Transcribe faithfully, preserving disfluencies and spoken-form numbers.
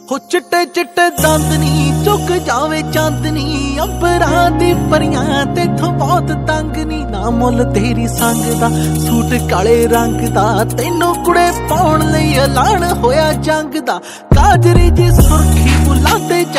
हो चिट्टे चिट्टे चांदनी चुक जावे चांदनी अंबरां दी परियां तेथों बहुत तंग नी ना मुल तेरी संग दा सूट काले रंग दा तैनू कुड़े पाउण लई ऐलान होया जंग दा काजरी जी सुरखी बुलां ते